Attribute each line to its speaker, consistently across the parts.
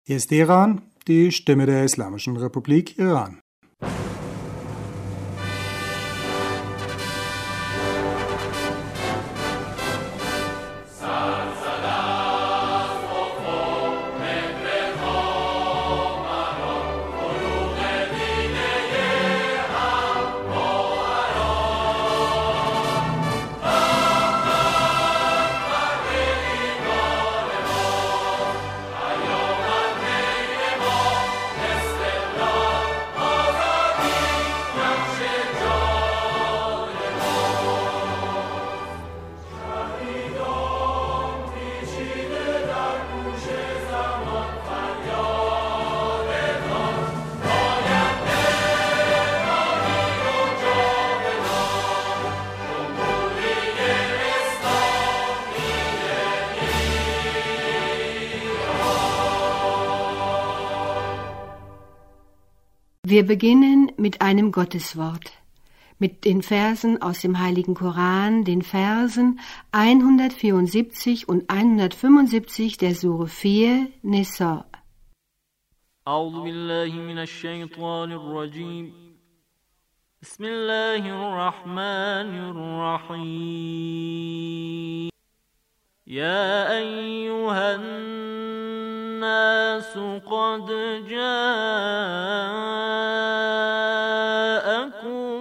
Speaker 1: Hier ist Teheran, die Stimme der Islamischen Republik Iran.
Speaker 2: Wir beginnen mit einem Gotteswort, mit den Versen aus dem Heiligen Koran, den Versen 174 und 175 der Sure 4, Nisa.
Speaker 3: A'udhu billahi minash shaitanir rajim. Bismillahirrahmanirrahim. Ya ayyuhan الناس قد جاءكم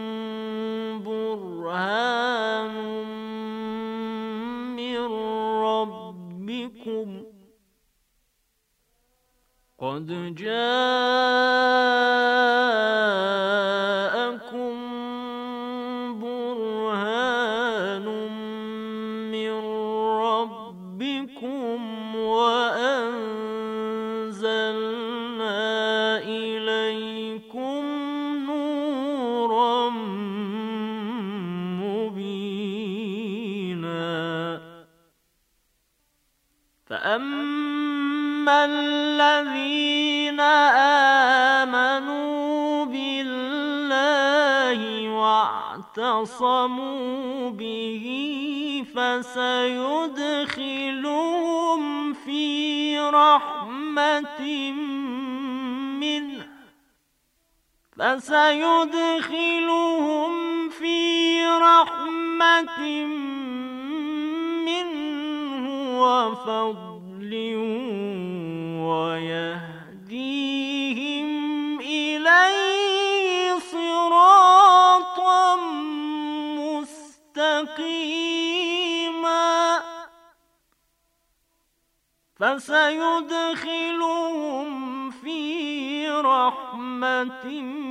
Speaker 3: برهان من ربكم قد جاءكم برهان من ربكم وأنزلنا إليكم نورا مبينا فأما الذين آمنوا بالله واعتصموا به فسيدخلهم في رحمة منه وفضل ويهديهم إليه صراطا مستقيما فسيدخلهم في رحمة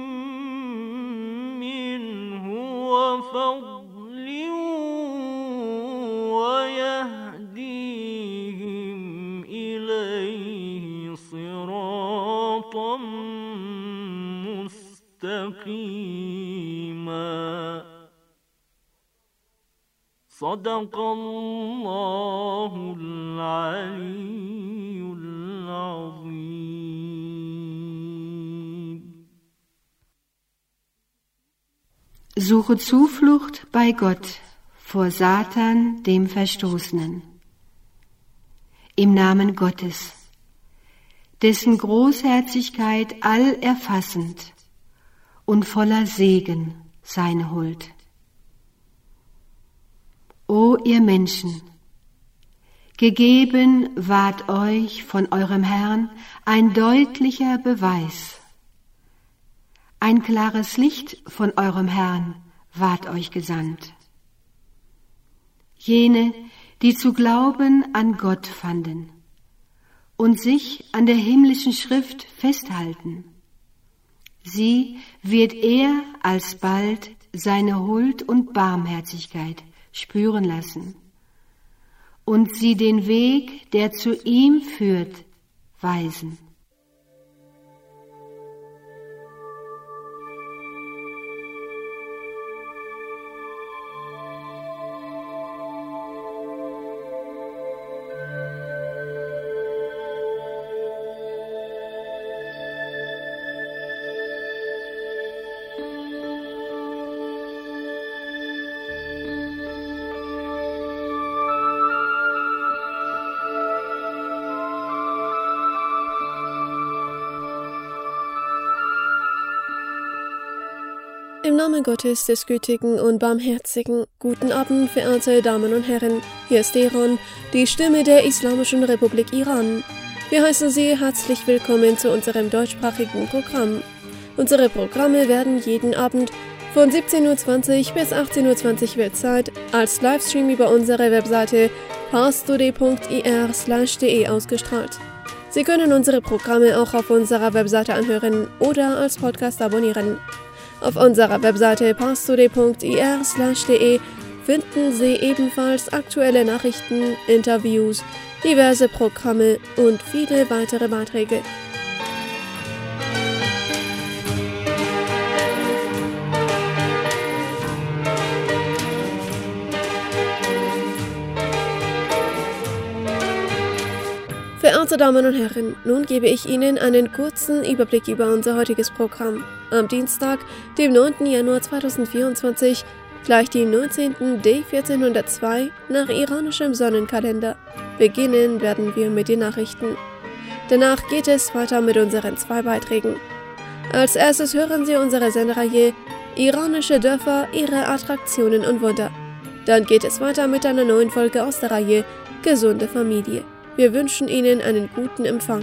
Speaker 3: منه وفضل ويهديهم إليه صراطا مستقيما صدق الله العلي العظيم.
Speaker 2: Suche Zuflucht bei Gott vor Satan, dem Verstoßenen. Im Namen Gottes, dessen Großherzigkeit allerfassend und voller Segen seine Huld. O ihr Menschen, gegeben ward euch von eurem Herrn ein deutlicher Beweis. Ein klares Licht von eurem Herrn ward euch gesandt. Jene, die zu glauben an Gott fanden und sich an der himmlischen Schrift festhalten, sie wird er alsbald seine Huld und Barmherzigkeit spüren lassen und sie den Weg, der zu ihm führt, weisen.
Speaker 4: Im Namen Gottes, des Gütigen und Barmherzigen, guten Abend, verehrte Damen und Herren. Hier ist Teheran, die Stimme der Islamischen Republik Iran. Wir heißen Sie herzlich willkommen zu unserem deutschsprachigen Programm. Unsere Programme werden jeden Abend von 17:20 Uhr bis 18:20 Uhr Weltzeit als Livestream über unsere Webseite parstoday.ir/de ausgestrahlt. Sie können unsere Programme auch auf unserer Webseite anhören oder als Podcast abonnieren. Auf unserer Webseite parstoday.ir/de finden Sie ebenfalls aktuelle Nachrichten, Interviews, diverse Programme und viele weitere Beiträge. Verehrte Damen und Herren, nun gebe ich Ihnen einen kurzen Überblick über unser heutiges Programm. Am Dienstag, dem 9. Januar 2024, gleich dem 19. D 1402 nach iranischem Sonnenkalender. Beginnen werden wir mit den Nachrichten. Danach geht es weiter mit unseren 2 Beiträgen. Als erstes hören Sie unsere Sendereihe Iranische Dörfer, ihre Attraktionen und Wunder. Dann geht es weiter mit einer neuen Folge aus der Reihe Gesunde Familie. Wir wünschen Ihnen einen guten Empfang.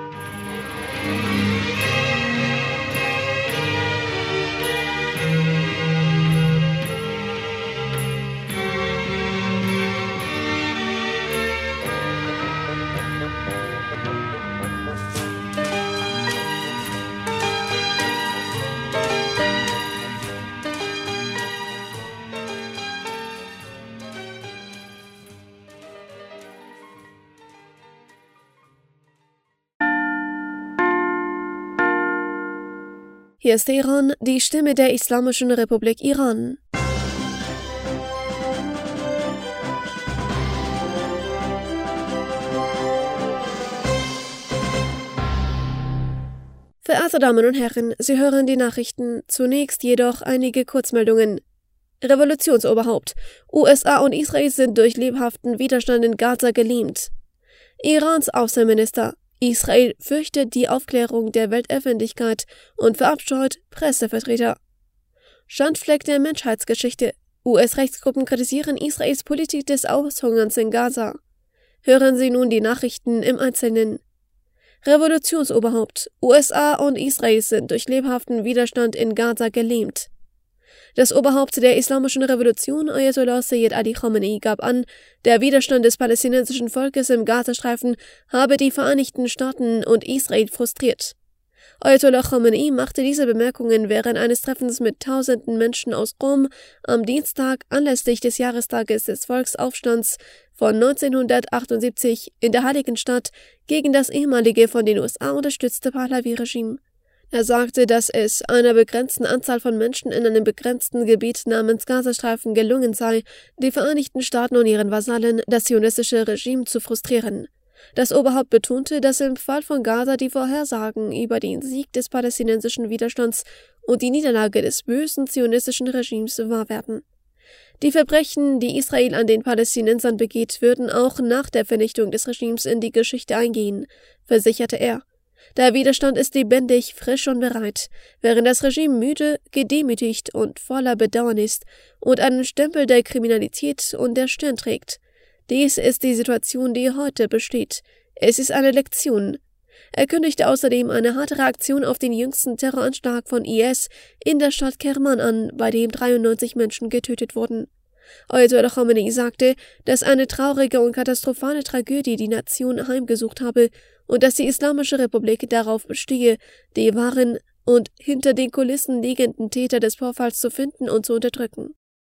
Speaker 4: Hier ist Teheran, die Stimme der Islamischen Republik Iran. Verehrte Damen und Herren, Sie hören die Nachrichten, zunächst jedoch einige Kurzmeldungen. Revolutionsoberhaupt. USA und Israel sind durch lebhaften Widerstand in Gaza gelähmt. Irans Außenminister. Israel fürchtet die Aufklärung der Weltöffentlichkeit und verabscheut Pressevertreter. Schandfleck der Menschheitsgeschichte. US-Rechtsgruppen kritisieren Israels Politik des Aushungerns in Gaza. Hören Sie nun die Nachrichten im Einzelnen. Revolutionsoberhaupt. USA und Israel sind durch lebhaften Widerstand in Gaza gelähmt. Das Oberhaupt der Islamischen Revolution, Ayatollah Sayyid Ali Khamenei, gab an, der Widerstand des palästinensischen Volkes im Gazastreifen habe die Vereinigten Staaten und Israel frustriert. Ayatollah Khamenei machte diese Bemerkungen während eines Treffens mit tausenden Menschen aus Rom am Dienstag anlässlich des Jahrestages des Volksaufstands von 1978 in der Heiligen Stadt gegen das ehemalige von den USA unterstützte Pahlavi-Regime. Er sagte, dass es einer begrenzten Anzahl von Menschen in einem begrenzten Gebiet namens Gazastreifen gelungen sei, die Vereinigten Staaten und ihren Vasallen, das zionistische Regime, zu frustrieren. Das Oberhaupt betonte, dass im Fall von Gaza die Vorhersagen über den Sieg des palästinensischen Widerstands und die Niederlage des bösen zionistischen Regimes wahr werden. Die Verbrechen, die Israel an den Palästinensern begeht, würden auch nach der Vernichtung des Regimes in die Geschichte eingehen, versicherte er. Der Widerstand ist lebendig, frisch und bereit, während das Regime müde, gedemütigt und voller Bedauern ist und einen Stempel der Kriminalität und der Stirn trägt. Dies ist die Situation, die heute besteht. Es ist eine Lektion. Er kündigte außerdem eine harte Reaktion auf den jüngsten Terroranschlag von IS in der Stadt Kerman an, bei dem 93 Menschen getötet wurden. Ayatollah Khamenei sagte, dass eine traurige und katastrophale Tragödie die Nation heimgesucht habe und dass die Islamische Republik darauf bestehe, die wahren und hinter den Kulissen liegenden Täter des Vorfalls zu finden und zu unterdrücken.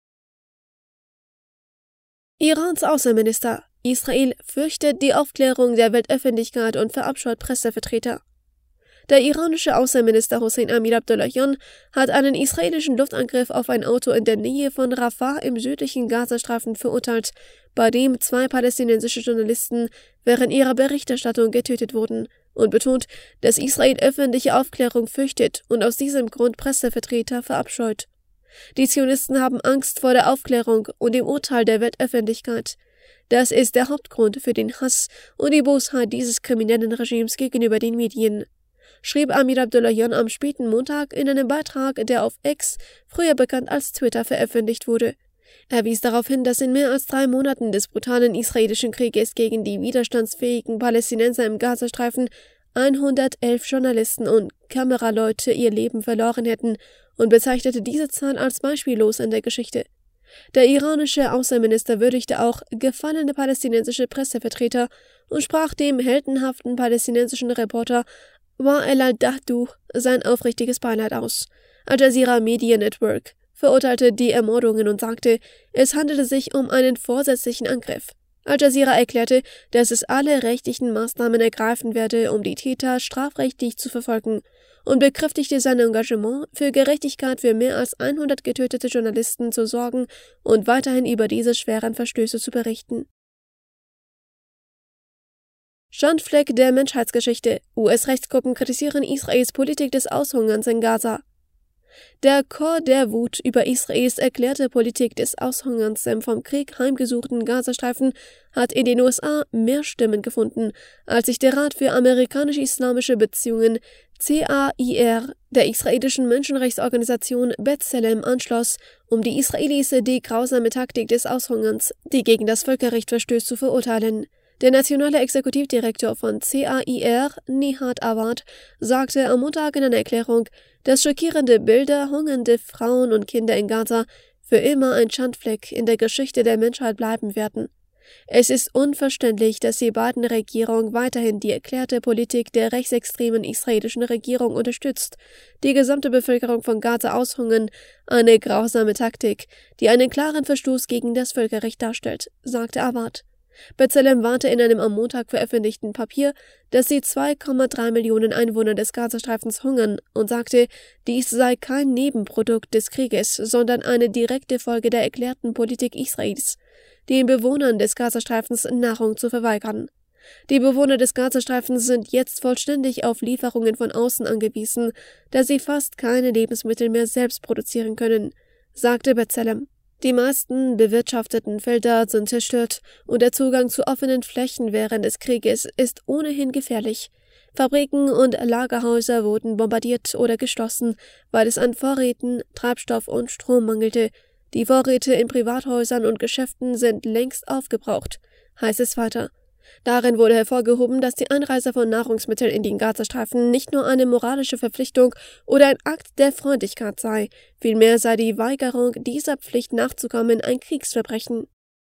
Speaker 4: Irans Außenminister. Israel fürchtet die Aufklärung der Weltöffentlichkeit und verabscheut Pressevertreter. Der iranische Außenminister Hossein Amir-Abdollahian hat einen israelischen Luftangriff auf ein Auto in der Nähe von Rafah im südlichen Gazastreifen verurteilt, bei dem 2 palästinensische Journalisten während ihrer Berichterstattung getötet wurden, und betont, dass Israel öffentliche Aufklärung fürchtet und aus diesem Grund Pressevertreter verabscheut. Die Zionisten haben Angst vor der Aufklärung und dem Urteil der Weltöffentlichkeit. Das ist der Hauptgrund für den Hass und die Bosheit dieses kriminellen Regimes gegenüber den Medien. schrieb Amir Abdullahian am späten Montag in einem Beitrag, der auf X, früher bekannt als Twitter, veröffentlicht wurde. Er wies darauf hin, dass in mehr als 3 Monaten des brutalen israelischen Krieges gegen die widerstandsfähigen Palästinenser im Gazastreifen 111 Journalisten und Kameraleute ihr Leben verloren hätten und bezeichnete diese Zahl als beispiellos in der Geschichte. Der iranische Außenminister würdigte auch gefallene palästinensische Pressevertreter und sprach dem heldenhaften palästinensischen Reporter Wael al-Dahduh sein aufrichtiges Beileid aus. Al Jazeera Media Network verurteilte die Ermordungen und sagte, es handelte sich um einen vorsätzlichen Angriff. Al Jazeera erklärte, dass es alle rechtlichen Maßnahmen ergreifen werde, um die Täter strafrechtlich zu verfolgen, und bekräftigte sein Engagement, für Gerechtigkeit für mehr als 100 getötete Journalisten zu sorgen und weiterhin über diese schweren Verstöße zu berichten. Schandfleck der Menschheitsgeschichte. US-Rechtsgruppen kritisieren Israels Politik des Aushungerns in Gaza. Der Chor der Wut über Israels erklärte Politik des Aushungerns im vom Krieg heimgesuchten Gazastreifen hat in den USA mehr Stimmen gefunden, als sich der Rat für amerikanisch-islamische Beziehungen CAIR der israelischen Menschenrechtsorganisation B'Tselem anschloss, um die Israelis die grausame Taktik des Aushungerns, die gegen das Völkerrecht verstößt, zu verurteilen. Der nationale Exekutivdirektor von CAIR, Nihat Awad, sagte am Montag in einer Erklärung, dass schockierende Bilder hungernde Frauen und Kinder in Gaza für immer ein Schandfleck in der Geschichte der Menschheit bleiben werden. Es ist unverständlich, dass die Biden-Regierung weiterhin die erklärte Politik der rechtsextremen israelischen Regierung unterstützt, die gesamte Bevölkerung von Gaza aushungern, eine grausame Taktik, die einen klaren Verstoß gegen das Völkerrecht darstellt, sagte Awad. B'Tselem warnte in einem am Montag veröffentlichten Papier, dass die 2,3 Millionen Einwohner des Gazastreifens hungern und sagte, dies sei kein Nebenprodukt des Krieges, sondern eine direkte Folge der erklärten Politik Israels, den Bewohnern des Gazastreifens Nahrung zu verweigern. Die Bewohner des Gazastreifens sind jetzt vollständig auf Lieferungen von außen angewiesen, da sie fast keine Lebensmittel mehr selbst produzieren können, sagte B'Tselem. Die meisten bewirtschafteten Felder sind zerstört und der Zugang zu offenen Flächen während des Krieges ist ohnehin gefährlich. Fabriken und Lagerhäuser wurden bombardiert oder geschlossen, weil es an Vorräten, Treibstoff und Strom mangelte. Die Vorräte in Privathäusern und Geschäften sind längst aufgebraucht, heißt es weiter. Darin wurde hervorgehoben, dass die Einreise von Nahrungsmitteln in den Gazastreifen nicht nur eine moralische Verpflichtung oder ein Akt der Freundlichkeit sei, vielmehr sei die Weigerung, dieser Pflicht nachzukommen, ein Kriegsverbrechen.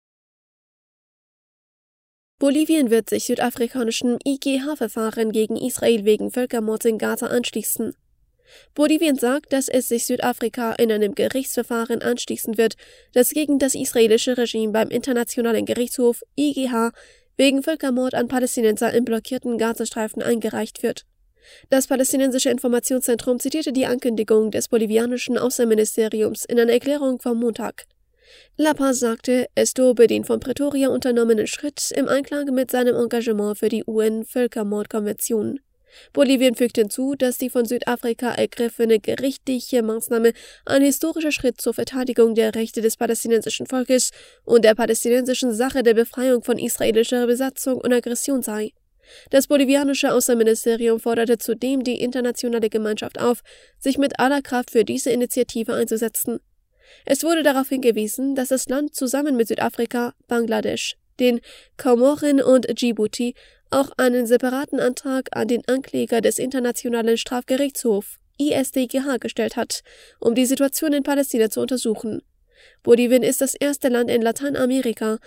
Speaker 4: Bolivien wird sich südafrikanischem IGH-Verfahren gegen Israel wegen Völkermords in Gaza anschließen. Bolivien sagt, dass es sich Südafrika in einem Gerichtsverfahren anschließen wird, das gegen das israelische Regime beim Internationalen Gerichtshof IGH wegen Völkermord an Palästinenser im blockierten Gazastreifen eingereicht wird. Das palästinensische Informationszentrum zitierte die Ankündigung des bolivianischen Außenministeriums in einer Erklärung vom Montag. La Paz sagte, es lobe den von Pretoria unternommenen Schritt im Einklang mit seinem Engagement für die UN-Völkermordkonvention. Bolivien fügt hinzu, dass die von Südafrika ergriffene gerichtliche Maßnahme ein historischer Schritt zur Verteidigung der Rechte des palästinensischen Volkes und der palästinensischen Sache der Befreiung von israelischer Besatzung und Aggression sei. Das bolivianische Außenministerium forderte zudem die internationale Gemeinschaft auf, sich mit aller Kraft für diese Initiative einzusetzen. Es wurde darauf hingewiesen, dass das Land zusammen mit Südafrika, Bangladesch, den Komoren und Djibouti auch einen separaten Antrag an den Ankläger des Internationalen Strafgerichtshofs ISDGH gestellt hat, um die Situation in Palästina zu untersuchen. Bolivien ist das erste Land in Lateinamerika,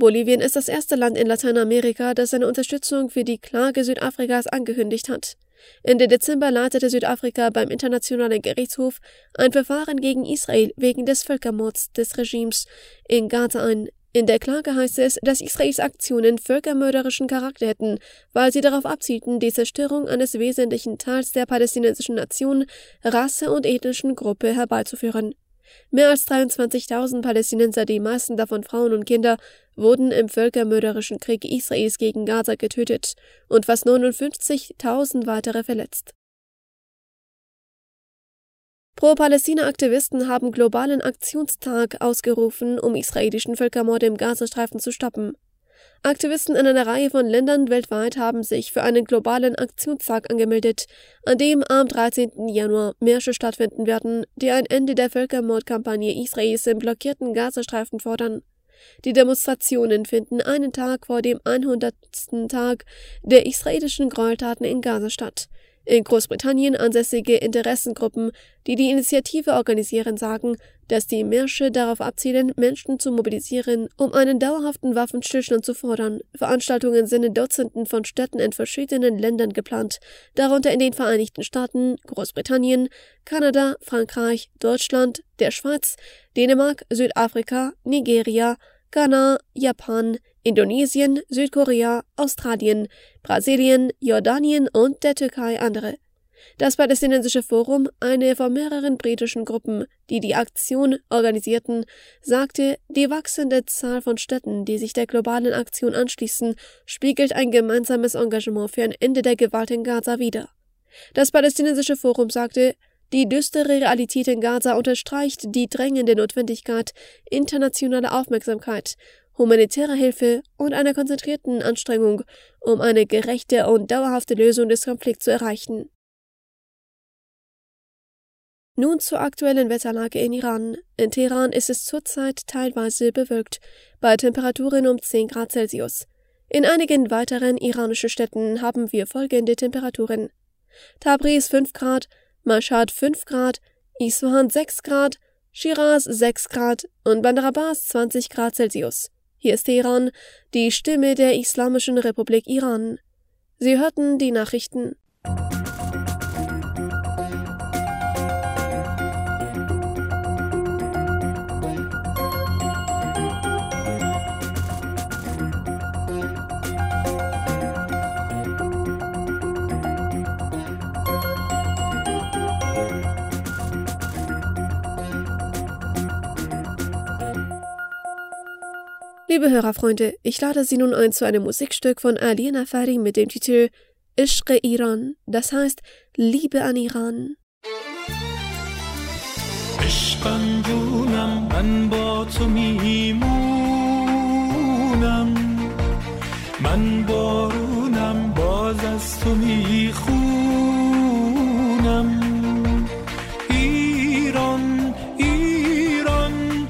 Speaker 4: das seine Unterstützung für die Klage Südafrikas angekündigt hat. Ende Dezember leitete Südafrika beim Internationalen Gerichtshof ein Verfahren gegen Israel wegen des Völkermords des Regimes in Gaza ein. In der Klage heißt es, dass Israels Aktionen völkermörderischen Charakter hätten, weil sie darauf abzielten, die Zerstörung eines wesentlichen Teils der palästinensischen Nation, Rasse und ethnischen Gruppe herbeizuführen. Mehr als 23.000 Palästinenser, die meisten davon Frauen und Kinder, wurden im völkermörderischen Krieg Israels gegen Gaza getötet und fast 59.000 weitere verletzt. Pro-Palästina-Aktivisten haben globalen Aktionstag ausgerufen, um israelischen Völkermord im Gazastreifen zu stoppen. Aktivisten in einer Reihe von Ländern weltweit haben sich für einen globalen Aktionstag angemeldet, an dem am 13. Januar Märsche stattfinden werden, die ein Ende der Völkermordkampagne Israels im blockierten Gazastreifen fordern. Die Demonstrationen finden einen Tag vor dem 100. Tag der israelischen Gräueltaten in Gaza statt. In Großbritannien ansässige Interessengruppen, die die Initiative organisieren, sagen, dass die Märsche darauf abzielen, Menschen zu mobilisieren, um einen dauerhaften Waffenstillstand zu fordern. Veranstaltungen sind in Dutzenden von Städten in verschiedenen Ländern geplant, darunter in den Vereinigten Staaten, Großbritannien, Kanada, Frankreich, Deutschland, der Schweiz, Dänemark, Südafrika, Nigeria, Ghana, Japan, Indonesien, Südkorea, Australien, Brasilien, Jordanien und der Türkei andere. Das Palästinensische Forum, eine von mehreren britischen Gruppen, die die Aktion organisierten, sagte, die wachsende Zahl von Städten, die sich der globalen Aktion anschließen, spiegelt ein gemeinsames Engagement für ein Ende der Gewalt in Gaza wider. Das Palästinensische Forum sagte, die düstere Realität in Gaza unterstreicht die drängende Notwendigkeit internationaler Aufmerksamkeit, humanitärer Hilfe und einer konzentrierten Anstrengung, um eine gerechte und dauerhafte Lösung des Konflikts zu erreichen. Nun zur aktuellen Wetterlage in Iran. In Teheran ist es zurzeit teilweise bewölkt, bei Temperaturen um 10 Grad Celsius. In einigen weiteren iranischen Städten haben wir folgende Temperaturen: Tabriz 5 Grad, Mashhad 5 Grad, Isfahan 6 Grad, Shiraz 6 Grad und Bandar Abbas 20 Grad Celsius. Hier ist Teheran, die Stimme der Islamischen Republik Iran. Sie hörten die Nachrichten. Liebe Hörerfreunde, ich lade Sie nun ein zu einem Musikstück von Ali Nafari mit dem Titel Ishq Iran, das heißt Liebe an Iran.
Speaker 5: عشقم جونم من با تو میمونم من بارونم باز از تو میخونم ایران ایران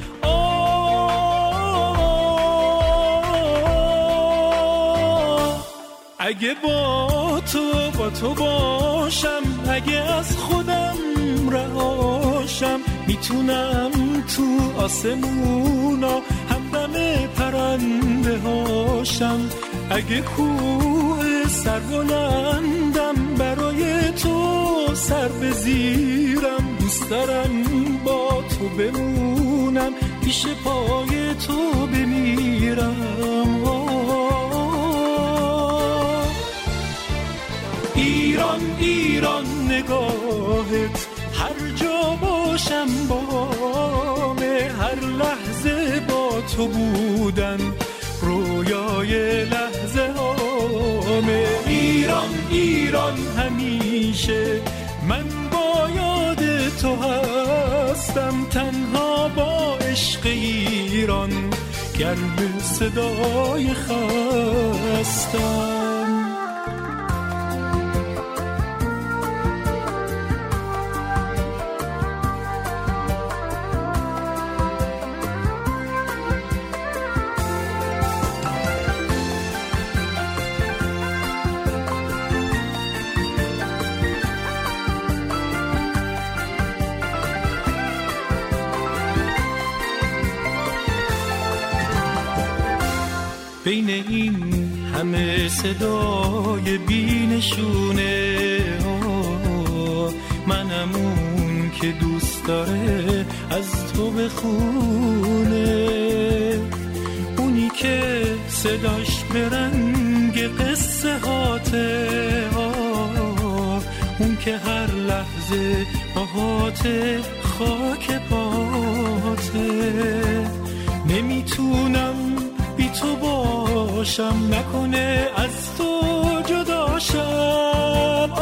Speaker 5: اگه با تو باشم اگه از خودم رهاشم میتونم تو آسمونا همدم پرنده هاشم اگه کوه سربلندم برای تو سر بزیرم دوست دارم با تو بمونم پیش پای تو بمیرم ایران ایران نگاهت هر جا باشم بامه هر لحظه با تو بودن رویای لحظه هامه ایران ایران همیشه من با یاد تو هستم تنها با عشق ایران گرم صدای خستم بین این همه صدای بی‌نشونه منم اون که دوست داره از تو بخونه اونی که صداش به رنگ قصه هاته اون که هر لحظه باهاته خاک پاته نمیتونم بی تو باشم نکنه از تو جداشم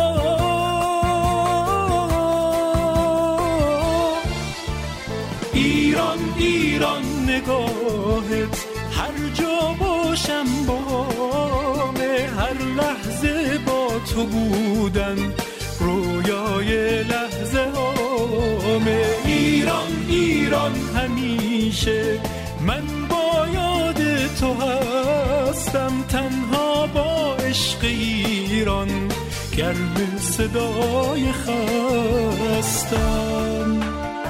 Speaker 5: ایران ایران نگاهت هر جا باشم بام هر لحظه با تو بودن رویای لحظه هامه ایران ایران همیشه من با یاد تو هستم تنها با عشق ایران گرم صدای خستم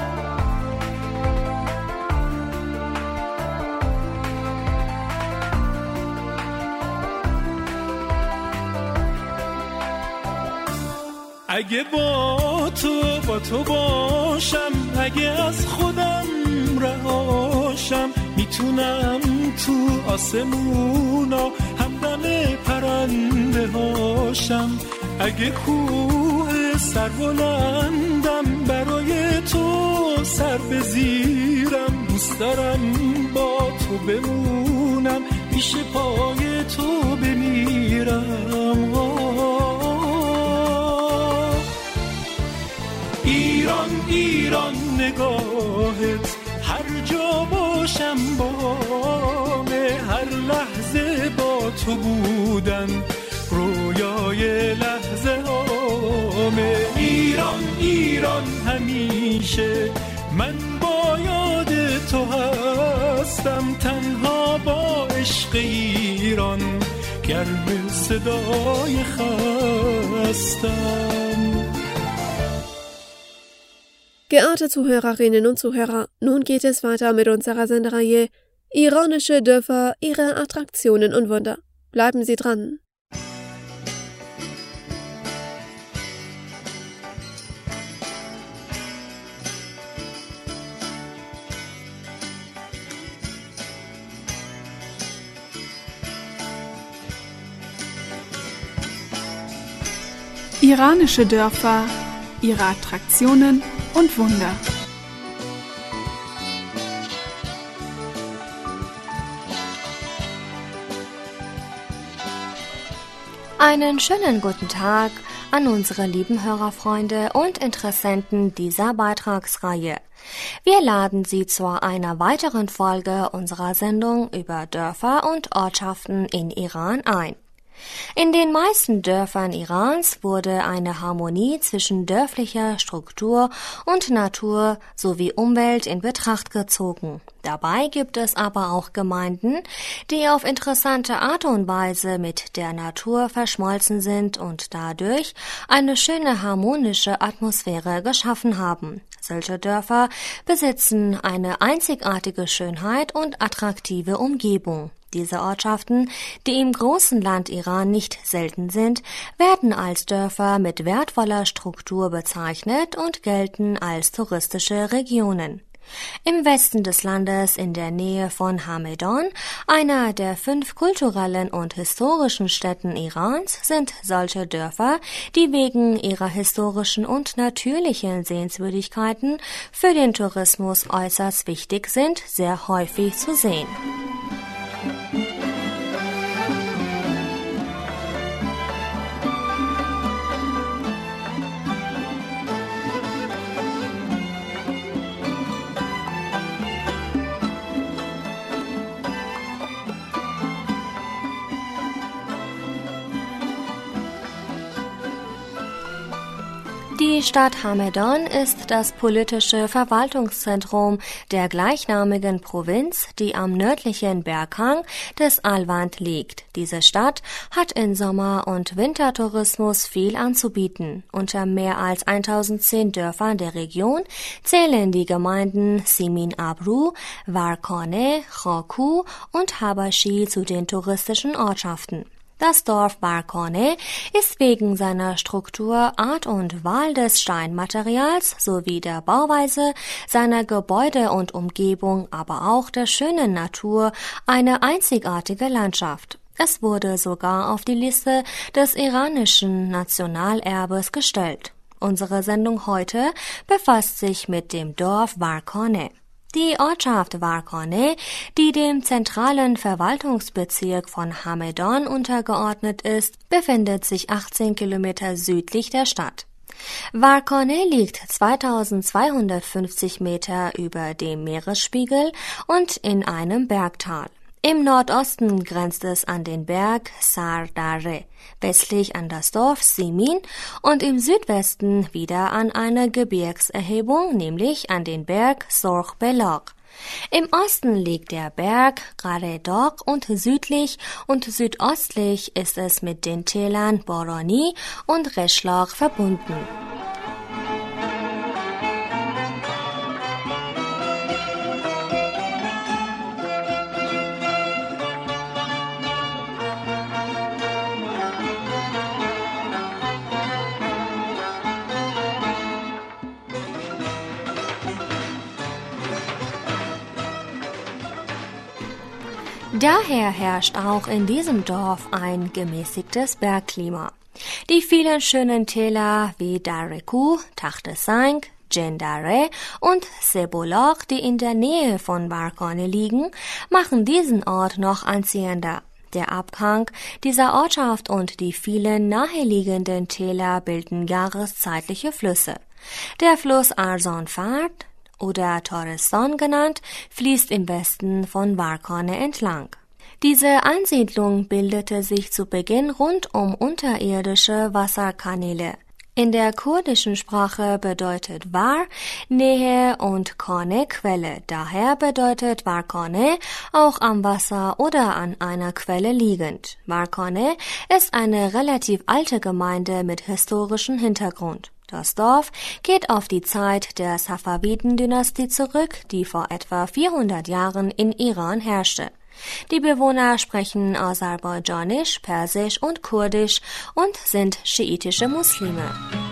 Speaker 5: اگه با تو باشم اگه از خودم رهاشم میتونم تو آسمونا همدم پرنده هاشم اگه کوه سربلندم برای تو سر بزیرم دوست دارم با تو بمونم پیش پای تو بمیرم ایران ایران نگاهت هر جا باشم بامه هر لحظه با تو بودن رویای لحظه هامه ایران ایران همیشه من با یاد تو هستم تنها با عشق ایران گرم صدای خستم.
Speaker 4: Geehrte Zuhörerinnen und Zuhörer, nun geht es weiter mit unserer Sendereihe Iranische Dörfer, ihre Attraktionen und Wunder. Bleiben Sie dran.
Speaker 6: Iranische Dörfer, ihre Attraktionen und Wunder.
Speaker 7: Einen schönen guten Tag an unsere lieben Hörerfreunde und Interessenten dieser Beitragsreihe. Wir laden Sie zu einer weiteren Folge unserer Sendung über Dörfer und Ortschaften in Iran ein. In den meisten Dörfern Irans wurde eine Harmonie zwischen dörflicher Struktur und Natur sowie Umwelt in Betracht gezogen. Dabei gibt es aber auch Gemeinden, die auf interessante Art und Weise mit der Natur verschmolzen sind und dadurch eine schöne harmonische Atmosphäre geschaffen haben. Solche Dörfer besitzen eine einzigartige Schönheit und attraktive Umgebung. Diese Ortschaften, die im großen Land Iran nicht selten sind, werden als Dörfer mit wertvoller Struktur bezeichnet und gelten als touristische Regionen. Im Westen des Landes in der Nähe von Hamedan, einer der 5 kulturellen und historischen Städten Irans, sind solche Dörfer, die wegen ihrer historischen und natürlichen Sehenswürdigkeiten für den Tourismus äußerst wichtig sind, sehr häufig zu sehen. Die Stadt Hamedan ist das politische Verwaltungszentrum der gleichnamigen Provinz, die am nördlichen Berghang des Alvand liegt. Diese Stadt hat in Sommer- und Wintertourismus viel anzubieten. Unter mehr als 1010 Dörfern der Region zählen die Gemeinden Simin Abru, Varkhane, Khaku und Habashi zu den touristischen Ortschaften. Das Dorf Varkhane ist wegen seiner Struktur, Art und Wahl des Steinmaterials sowie der Bauweise seiner Gebäude und Umgebung, aber auch der schönen Natur eine einzigartige Landschaft. Es wurde sogar auf die Liste des iranischen Nationalerbes gestellt. Unsere Sendung heute befasst sich mit dem Dorf Varkhane. Die Ortschaft Varkhane, die dem zentralen Verwaltungsbezirk von Hamedan untergeordnet ist, befindet sich 18 Kilometer südlich der Stadt. Varkhane liegt 2250 Meter über dem Meeresspiegel und in einem Bergtal. Im Nordosten grenzt es an den Berg Sardare, westlich an das Dorf Simin und im Südwesten wieder an eine Gebirgserhebung, nämlich an den Berg Sorg Belog. Im Osten liegt der Berg Garedok und südlich und südöstlich ist es mit den Tälern Boroni und Reshlok verbunden. Daher herrscht auch in diesem Dorf ein gemäßigtes Bergklima. Die vielen schönen Täler wie Dareku, Tachtesang, Jendare und Sebolog, die in der Nähe von Varkone liegen, machen diesen Ort noch anziehender. Der Abhang dieser Ortschaft und die vielen naheliegenden Täler bilden jahreszeitliche Flüsse. Der Fluss Arzonfart oder Torresson genannt, fließt im Westen von Varkone entlang. Diese Ansiedlung bildete sich zu Beginn rund um unterirdische Wasserkanäle. In der kurdischen Sprache bedeutet Var Nähe und Kone Quelle. Daher bedeutet Varkone auch am Wasser oder an einer Quelle liegend. Varkone ist eine relativ alte Gemeinde mit historischem Hintergrund. Das Dorf geht auf die Zeit der Safawiden-Dynastie zurück, die vor etwa 400 Jahren in Iran herrschte. Die Bewohner sprechen Aserbaidschanisch, Persisch und Kurdisch und sind schiitische Muslime.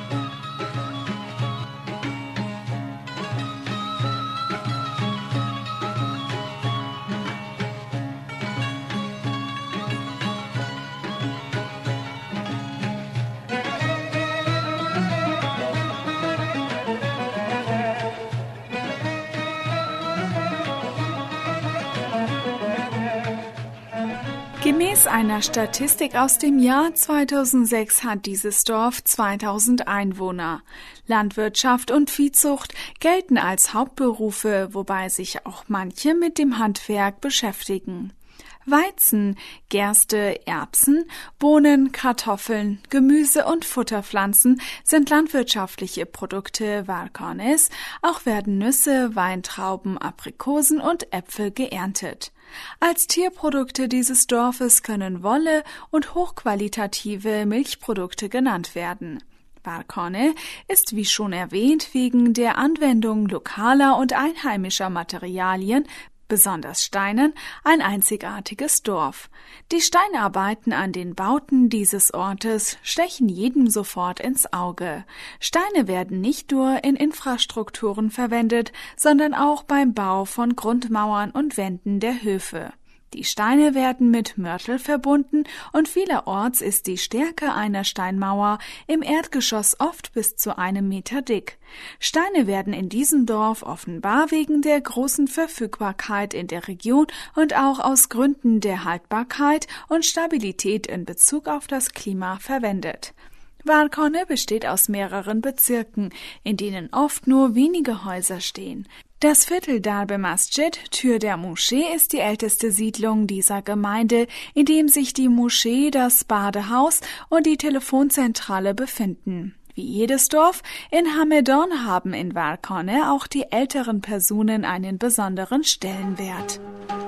Speaker 6: Gemäß einer Statistik aus dem Jahr 2006 hat dieses Dorf 2000 Einwohner. Landwirtschaft und Viehzucht gelten als Hauptberufe, wobei sich auch manche mit dem Handwerk beschäftigen. Weizen, Gerste, Erbsen, Bohnen, Kartoffeln, Gemüse und Futterpflanzen sind landwirtschaftliche Produkte Varkones, auch werden Nüsse, Weintrauben, Aprikosen und Äpfel geerntet. Als Tierprodukte dieses Dorfes können Wolle und hochqualitative Milchprodukte genannt werden. Varkone ist, wie schon erwähnt, wegen der Anwendung lokaler und einheimischer Materialien, besonders Steinen, ein einzigartiges Dorf. Die Steinarbeiten an den Bauten dieses Ortes stechen jedem sofort ins Auge. Steine werden nicht nur in Infrastrukturen verwendet, sondern auch beim Bau von Grundmauern und Wänden der Höfe. Die Steine werden mit Mörtel verbunden und vielerorts ist die Stärke einer Steinmauer im Erdgeschoss oft bis zu 1 Meter dick. Steine werden in diesem Dorf offenbar wegen der großen Verfügbarkeit in der Region und auch aus Gründen der Haltbarkeit und Stabilität in Bezug auf das Klima verwendet. Varkone besteht aus mehreren Bezirken, in denen oft nur wenige Häuser stehen. Das Viertel Darbe Masjid, Tür der Moschee, ist die älteste Siedlung dieser Gemeinde, in dem sich die Moschee, das Badehaus und die Telefonzentrale befinden. Wie jedes Dorf in Hamedon haben in Varkone auch die älteren Personen einen besonderen Stellenwert.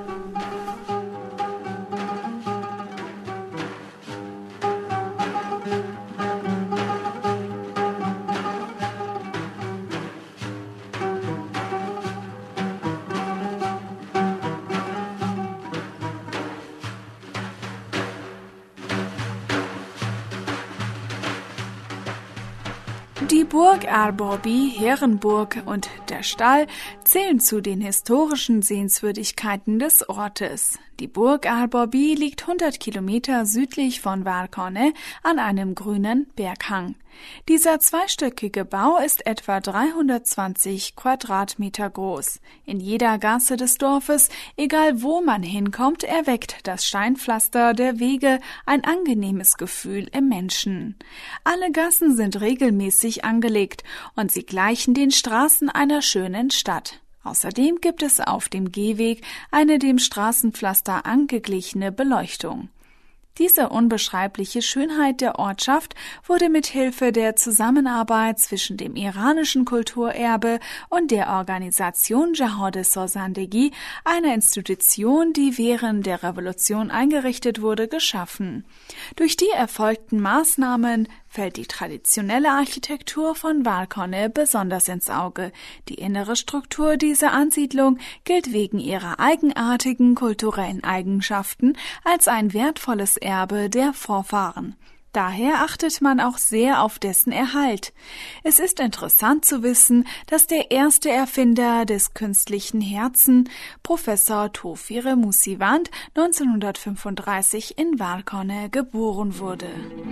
Speaker 6: Die Burg Arborbi, Herrenburg und der Stall zählen zu den historischen Sehenswürdigkeiten des Ortes. Die Burg Arborbi liegt 100 Kilometer südlich von Varkone an einem grünen Berghang. Dieser zweistöckige Bau ist etwa 320 Quadratmeter groß. In jeder Gasse des Dorfes, egal wo man hinkommt, erweckt das Steinpflaster der Wege ein angenehmes Gefühl im Menschen. Alle Gassen sind regelmäßig angelegt und sie gleichen den Straßen einer schönen Stadt. Außerdem gibt es auf dem Gehweg eine dem Straßenpflaster angeglichene Beleuchtung. Diese unbeschreibliche Schönheit der Ortschaft wurde mit Hilfe der Zusammenarbeit zwischen dem iranischen Kulturerbe und der Organisation Jahod-e-Sozandegi, einer Institution, die während der Revolution eingerichtet wurde, geschaffen. Durch die erfolgten Maßnahmen fällt die traditionelle Architektur von Varkoneh besonders ins Auge. Die innere Struktur dieser Ansiedlung gilt wegen ihrer eigenartigen kulturellen Eigenschaften als ein wertvolles Erbe der Vorfahren. Daher achtet man auch sehr auf dessen Erhalt. Es ist interessant zu wissen, dass der erste Erfinder des künstlichen Herzen, Professor Tofire Musivand, 1935 in Varkoneh geboren wurde.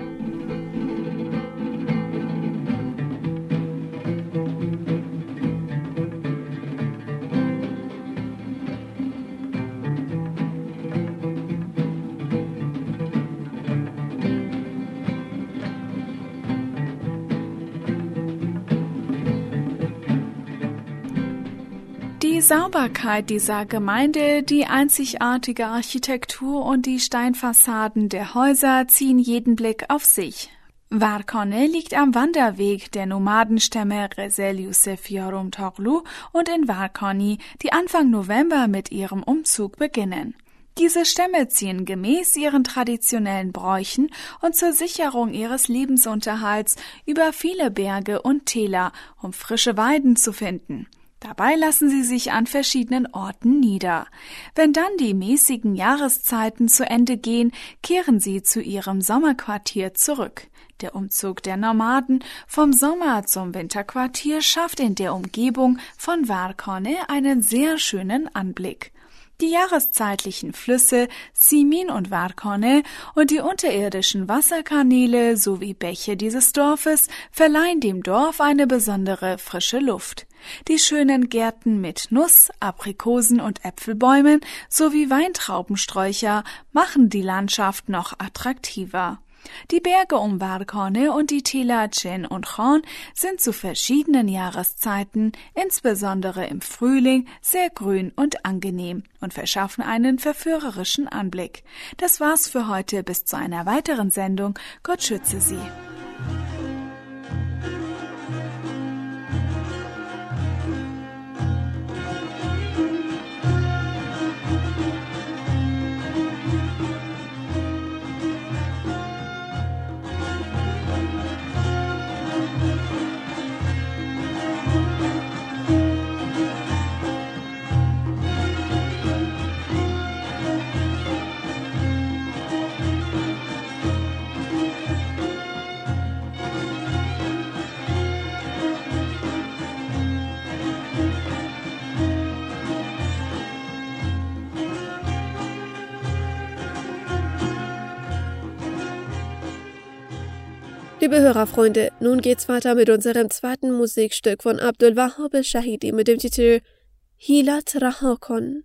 Speaker 6: Die Sauberkeit dieser Gemeinde, die einzigartige Architektur und die Steinfassaden der Häuser ziehen jeden Blick auf sich. Varkoneh liegt am Wanderweg der Nomadenstämme Rezel Yusef Yorum Toglu und in Varkoneh, die Anfang November mit ihrem Umzug beginnen. Diese Stämme ziehen gemäß ihren traditionellen Bräuchen und zur Sicherung ihres Lebensunterhalts über viele Berge und Täler, um frische Weiden zu finden. Dabei lassen sie sich an verschiedenen Orten nieder. Wenn dann die mäßigen Jahreszeiten zu Ende gehen, kehren sie zu ihrem Sommerquartier zurück. Der Umzug der Nomaden vom Sommer zum Winterquartier schafft in der Umgebung von Varkoneh einen sehr schönen Anblick. Die jahreszeitlichen Flüsse Simin und Varkoneh und die unterirdischen Wasserkanäle sowie Bäche dieses Dorfes verleihen dem Dorf eine besondere frische Luft. Die schönen Gärten mit Nuss-, Aprikosen- und Äpfelbäumen sowie Weintraubensträucher machen die Landschaft noch attraktiver. Die Berge um Varkoneh und die Täler Cen und Khan sind zu verschiedenen Jahreszeiten, insbesondere im Frühling, sehr grün und angenehm und verschaffen einen verführerischen Anblick. Das war's für heute. Bis zu einer weiteren Sendung. Gott schütze Sie.
Speaker 4: Liebe Hörerfreunde, nun geht's weiter mit unserem zweiten Musikstück von Abdul Wahab al-Shahidi mit dem Titel Hilat Rahakon.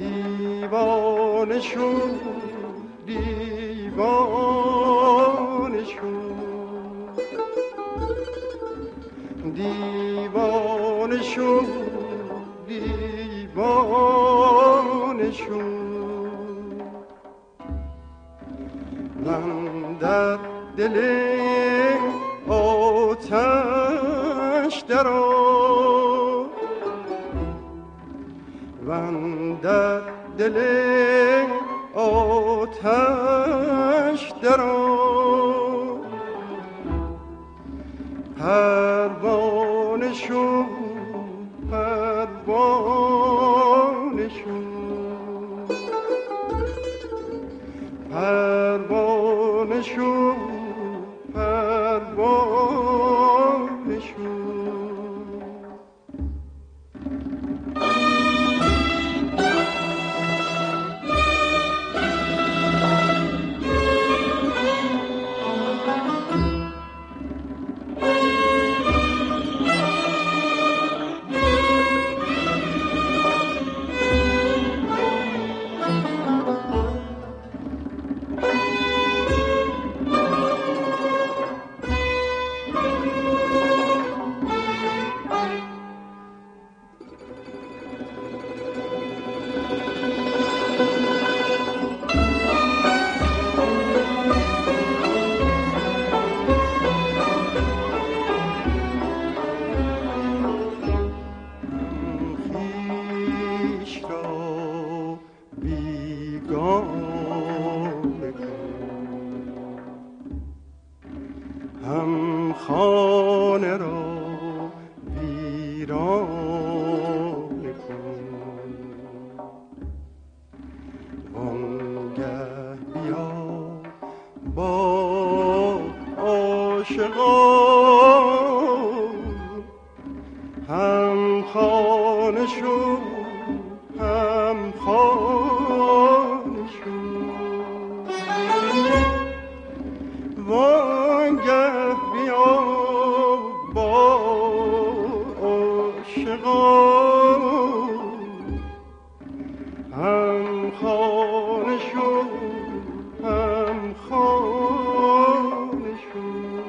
Speaker 8: دیوانه شد دیوانه شد دیوانه شد دیوانه شد من در دل آتش درآ من در دل آتش درآ پروانه شد پروانه شد پروانه شد پروانه شد هم خانه را ویران کن وانگه بیا با عاشقان هم خانه شو هم خانه شو وانگه بیا با عاشقان هم خانه شو هم خانه شو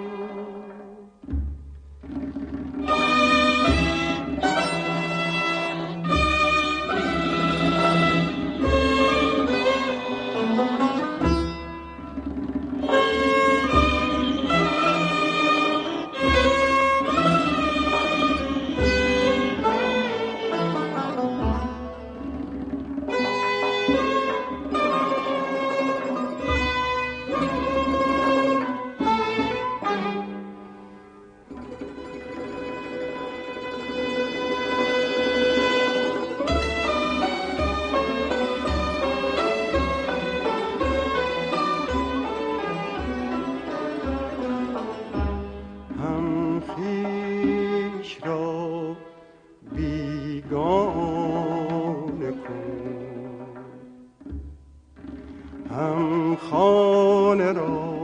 Speaker 8: هم خانه را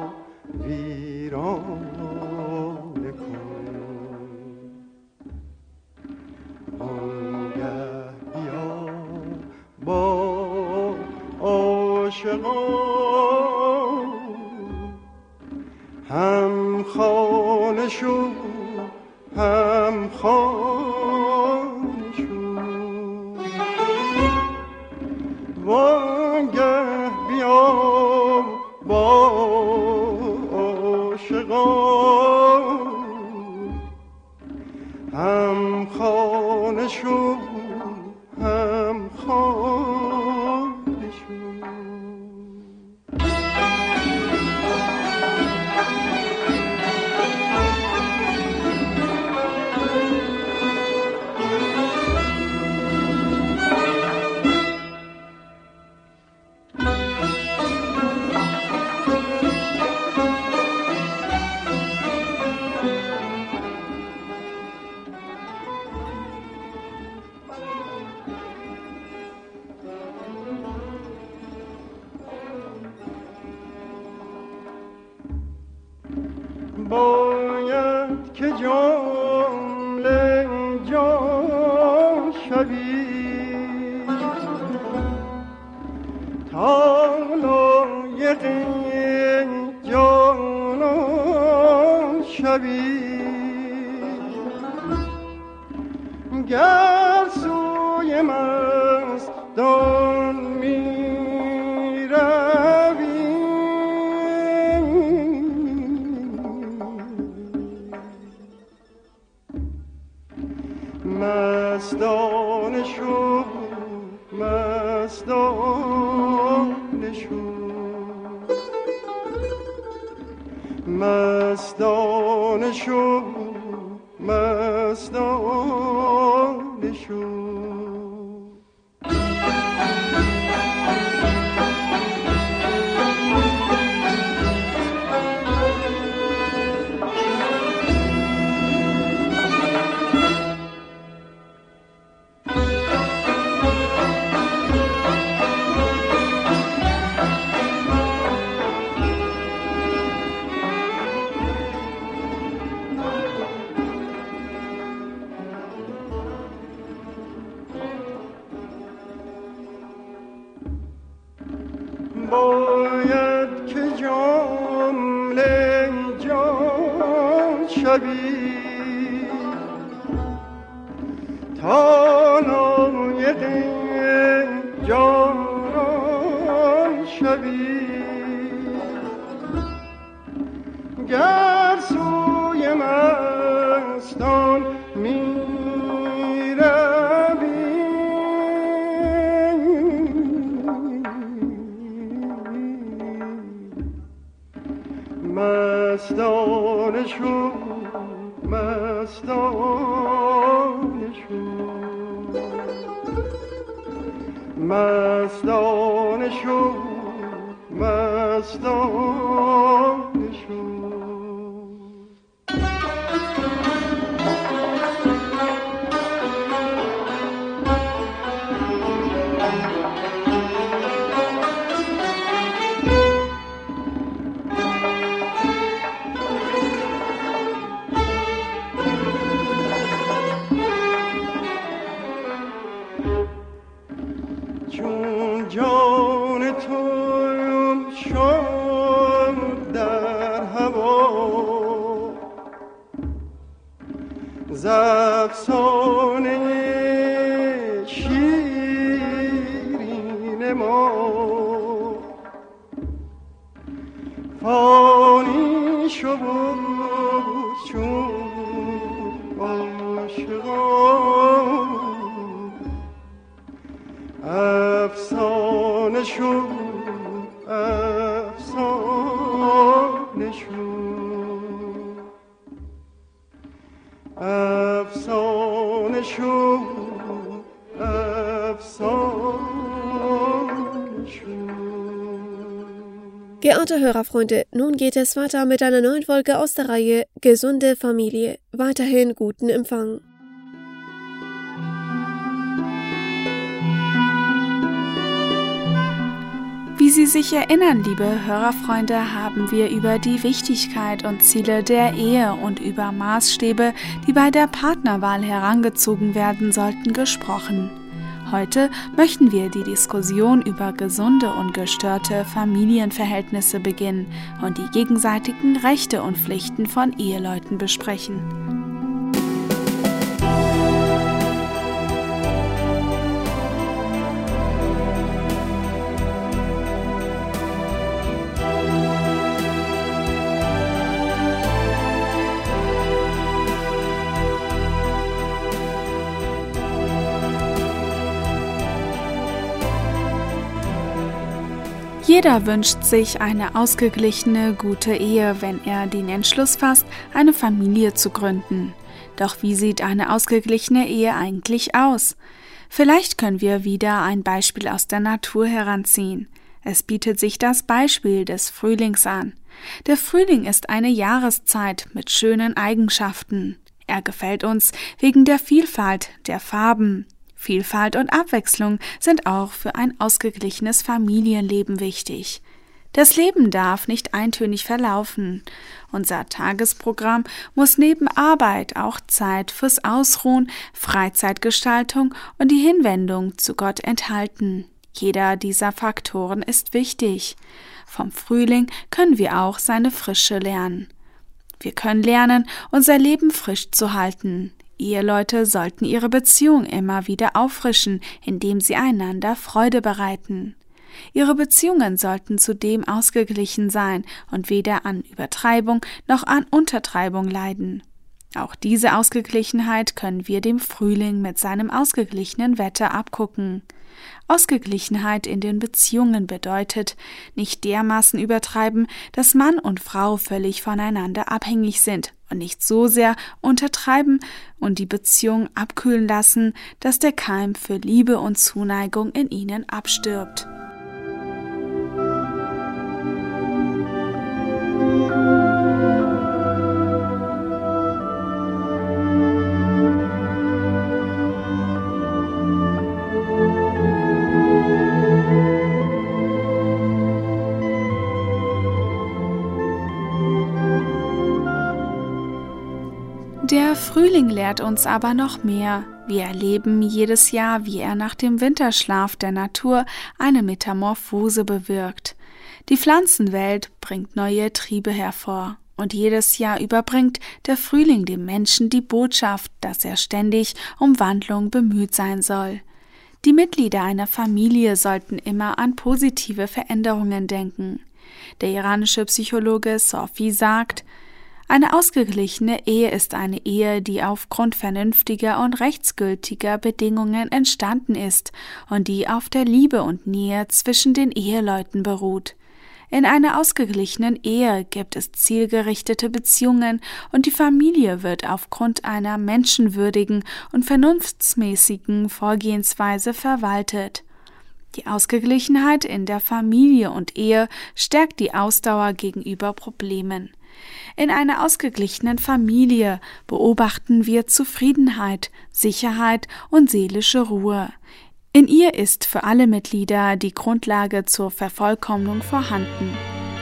Speaker 8: ویران کن وانگه بیا با عاشقان هم خانه شو هم خانه شو وانگه بیا با عاشقان هم خانه شو هم خانه شو باید که جمله جا شوی تا لایق جانان شوی گر سوی مستان می روی مستانه شو مستانه شو مستانه شو مستانه شو باید که جمله جان شوی تا لایق جانان شوی گر سوی مستان می مستانه شو مستانه شو مستانه شو مستانه شو چون جان تو شد در هوا ز افسانه شیرین ما فانی شد چون عاشقان افسانه شو افسانه شو افسانه شو افسانه شو.
Speaker 4: Geehrte Hörerfreunde, nun geht es weiter mit einer neuen Folge aus der Reihe Gesunde Familie. Weiterhin guten Empfang.
Speaker 6: Wie Sie sich erinnern, liebe Hörerfreunde, haben wir über die Wichtigkeit und Ziele der Ehe und über Maßstäbe, die bei der Partnerwahl herangezogen werden sollten, gesprochen. Heute möchten wir die Diskussion über gesunde und gestörte Familienverhältnisse beginnen und die gegenseitigen Rechte und Pflichten von Eheleuten besprechen. Jeder wünscht sich eine ausgeglichene, gute Ehe, wenn er den Entschluss fasst, eine Familie zu gründen. Doch wie sieht eine ausgeglichene Ehe eigentlich aus? Vielleicht können wir wieder ein Beispiel aus der Natur heranziehen. Es bietet sich das Beispiel des Frühlings an. Der Frühling ist eine Jahreszeit mit schönen Eigenschaften. Er gefällt uns wegen der Vielfalt der Farben. Vielfalt und Abwechslung sind auch für ein ausgeglichenes Familienleben wichtig. Das Leben darf nicht eintönig verlaufen. Unser Tagesprogramm muss neben Arbeit auch Zeit fürs Ausruhen, Freizeitgestaltung und die Hinwendung zu Gott enthalten. Jeder dieser Faktoren ist wichtig. Vom Frühling können wir auch seine Frische lernen. Wir können lernen, unser Leben frisch zu halten. Eheleute sollten ihre Beziehung immer wieder auffrischen, indem sie einander Freude bereiten. Ihre Beziehungen sollten zudem ausgeglichen sein und weder an Übertreibung noch an Untertreibung leiden. Auch diese Ausgeglichenheit können wir dem Frühling mit seinem ausgeglichenen Wetter abgucken. Ausgeglichenheit in den Beziehungen bedeutet, nicht dermaßen übertreiben, dass Mann und Frau völlig voneinander abhängig sind und nicht so sehr untertreiben und die Beziehung abkühlen lassen, dass der Keim für Liebe und Zuneigung in ihnen abstirbt. Der Frühling lehrt uns aber noch mehr. Wir erleben jedes Jahr, wie er nach dem Winterschlaf der Natur eine Metamorphose bewirkt. Die Pflanzenwelt bringt neue Triebe hervor. Und jedes Jahr überbringt der Frühling dem Menschen die Botschaft, dass er ständig um Wandlung bemüht sein soll. Die Mitglieder einer Familie sollten immer an positive Veränderungen denken. Der iranische Psychologe Sofi sagt, eine ausgeglichene Ehe ist eine Ehe, die aufgrund vernünftiger und rechtsgültiger Bedingungen entstanden ist und die auf der Liebe und Nähe zwischen den Eheleuten beruht. In einer ausgeglichenen Ehe gibt es zielgerichtete Beziehungen und die Familie wird aufgrund einer menschenwürdigen und vernunftsmäßigen Vorgehensweise verwaltet. Die Ausgeglichenheit in der Familie und Ehe stärkt die Ausdauer gegenüber Problemen. In einer ausgeglichenen Familie beobachten wir Zufriedenheit, Sicherheit und seelische Ruhe. In ihr ist für alle Mitglieder die Grundlage zur Vervollkommnung vorhanden.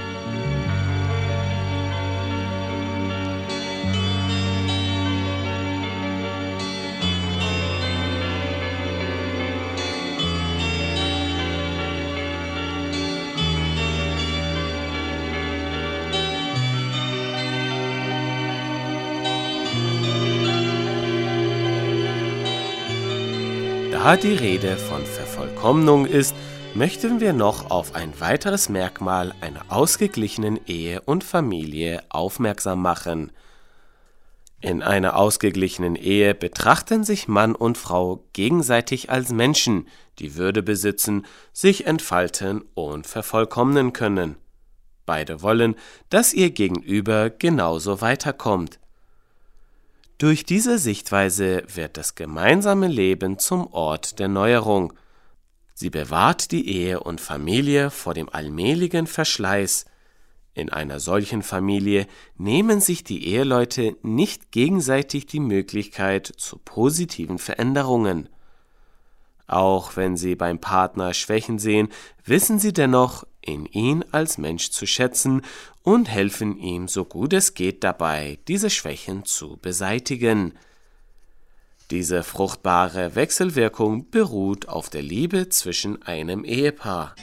Speaker 9: Da die Rede von Vervollkommnung ist, möchten wir noch auf ein weiteres Merkmal einer ausgeglichenen Ehe und Familie aufmerksam machen. In einer ausgeglichenen Ehe betrachten sich Mann und Frau gegenseitig als Menschen, die Würde besitzen, sich entfalten und vervollkommnen können. Beide wollen, dass ihr Gegenüber genauso weiterkommt. Durch diese Sichtweise wird das gemeinsame Leben zum Ort der Neuerung. Sie bewahrt die Ehe und Familie vor dem allmähligen Verschleiß. In einer solchen Familie nehmen sich die Eheleute nicht gegenseitig die Möglichkeit zu positiven Veränderungen. Auch wenn sie beim Partner Schwächen sehen, wissen sie dennoch, in ihn als Mensch zu schätzen und helfen ihm so gut es geht dabei, diese Schwächen zu beseitigen. Diese fruchtbare Wechselwirkung beruht auf der Liebe zwischen einem Ehepaar.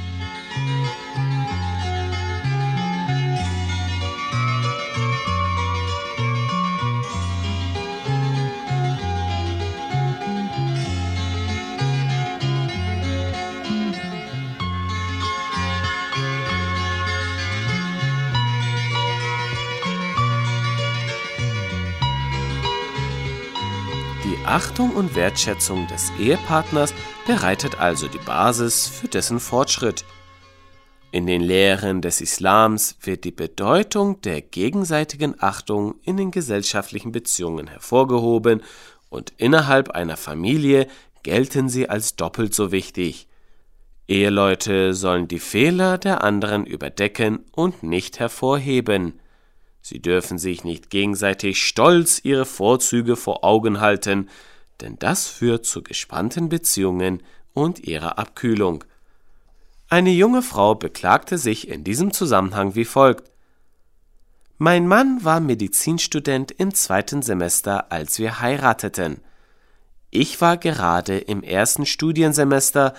Speaker 9: Die Achtung und Wertschätzung des Ehepartners bereitet also die Basis für dessen Fortschritt. In den Lehren des Islams wird die Bedeutung der gegenseitigen Achtung in den gesellschaftlichen Beziehungen hervorgehoben und innerhalb einer Familie gelten sie als doppelt so wichtig. Eheleute sollen die Fehler der anderen überdecken und nicht hervorheben. Sie dürfen sich nicht gegenseitig stolz ihre Vorzüge vor Augen halten, denn das führt zu gespannten Beziehungen und ihrer Abkühlung. Eine junge Frau beklagte sich in diesem Zusammenhang wie folgt: Mein Mann war Medizinstudent im 2. Semester, als wir heirateten. Ich war gerade im 1. Studiensemester,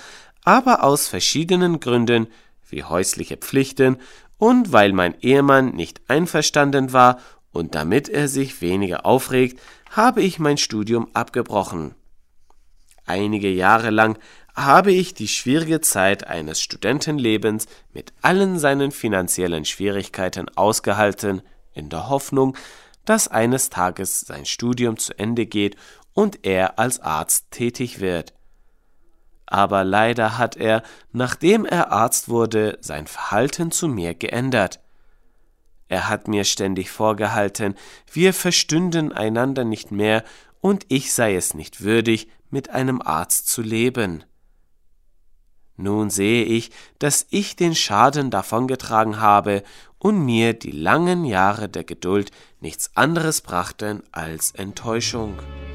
Speaker 9: aber aus verschiedenen Gründen, wie häusliche Pflichten und weil mein Ehemann nicht einverstanden war und damit er sich weniger aufregt, habe ich mein Studium abgebrochen. Einige Jahre lang habe ich die schwierige Zeit eines Studentenlebens mit allen seinen finanziellen Schwierigkeiten ausgehalten, in der Hoffnung, dass eines Tages sein Studium zu Ende geht und er als Arzt tätig wird. Aber leider hat er, nachdem er Arzt wurde, sein Verhalten zu mir geändert. Er hat mir ständig vorgehalten, wir verstünden einander nicht mehr und ich sei es nicht würdig, mit einem Arzt zu leben. Nun sehe ich, dass ich den Schaden davongetragen habe und mir die langen Jahre der Geduld nichts anderes brachten als Enttäuschung.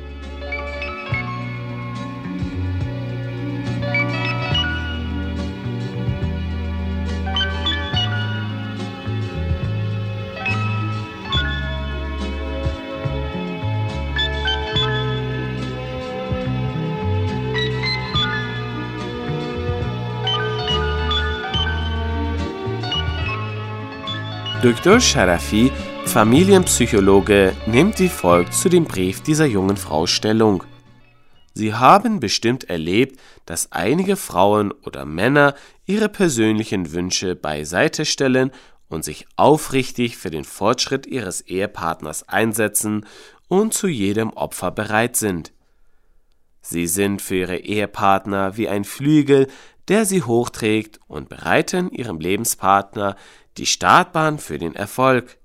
Speaker 9: Dr. Sharafi, Familienpsychologe, nimmt wie folgt zu dem Brief dieser jungen Frau Stellung. Sie haben bestimmt erlebt, dass einige Frauen oder Männer ihre persönlichen Wünsche beiseite stellen und sich aufrichtig für den Fortschritt ihres Ehepartners einsetzen und zu jedem Opfer bereit sind. Sie sind für ihre Ehepartner wie ein Flügel, der sie hochträgt und bereiten ihrem Lebenspartner die Startbahn für den Erfolg.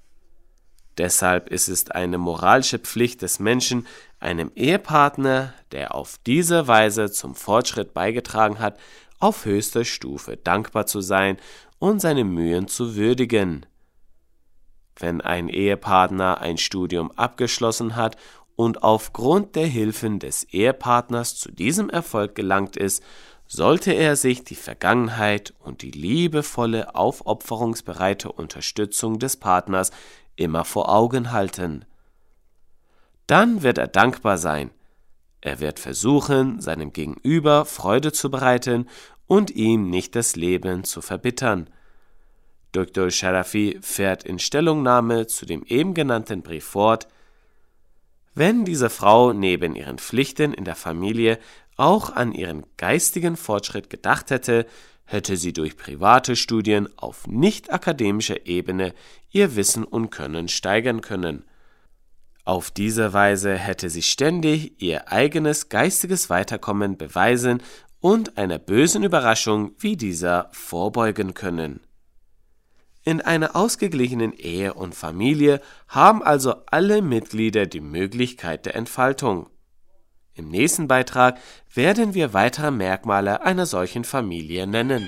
Speaker 9: Deshalb ist es eine moralische Pflicht des Menschen, einem Ehepartner, der auf diese Weise zum Fortschritt beigetragen hat, auf höchster Stufe dankbar zu sein und seine Mühen zu würdigen. Wenn ein Ehepartner ein Studium abgeschlossen hat und aufgrund der Hilfen des Ehepartners zu diesem Erfolg gelangt ist, sollte er sich die Vergangenheit und die liebevolle, aufopferungsbereite Unterstützung des Partners immer vor Augen halten. Dann wird er dankbar sein. Er wird versuchen, seinem Gegenüber Freude zu bereiten und ihm nicht das Leben zu verbittern. Dr. Sharafi fährt in Stellungnahme zu dem eben genannten Brief fort: Wenn diese Frau neben ihren Pflichten in der Familie auch an ihren geistigen Fortschritt gedacht hätte, hätte sie durch private Studien auf nicht-akademischer Ebene ihr Wissen und Können steigern können. Auf diese Weise hätte sie ständig ihr eigenes geistiges Weiterkommen beweisen und einer bösen Überraschung wie dieser vorbeugen können. In einer ausgeglichenen Ehe und Familie haben also alle Mitglieder die Möglichkeit der Entfaltung. Im nächsten Beitrag werden wir weitere Merkmale einer solchen Familie nennen.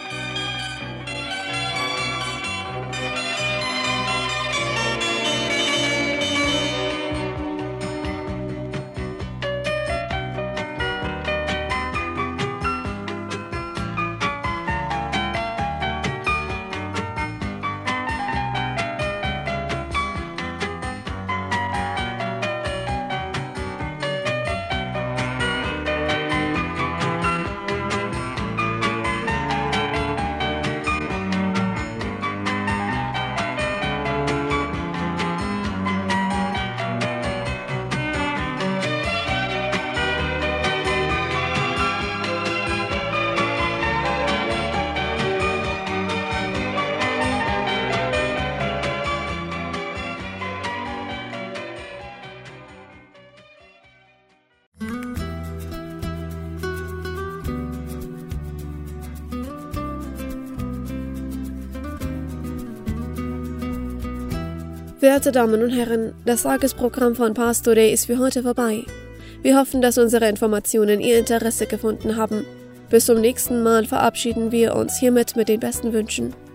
Speaker 4: Verehrte Damen und Herren, das Tagesprogramm von Pastor Day ist für heute vorbei. Wir hoffen, dass unsere Informationen Ihr Interesse gefunden haben. Bis zum nächsten Mal verabschieden wir uns hiermit mit den besten Wünschen.